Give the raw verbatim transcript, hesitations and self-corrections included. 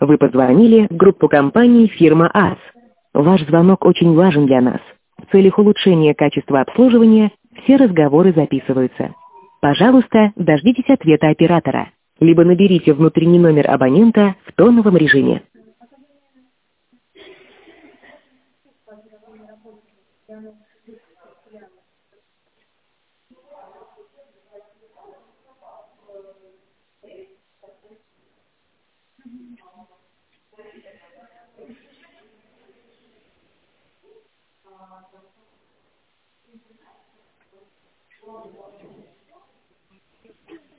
Вы позвонили в группу компании «Фирма АС». Ваш звонок очень важен для нас. В целях улучшения качества обслуживания все разговоры записываются. Пожалуйста, дождитесь ответа оператора, либо наберите внутренний номер абонента в тоновом режиме.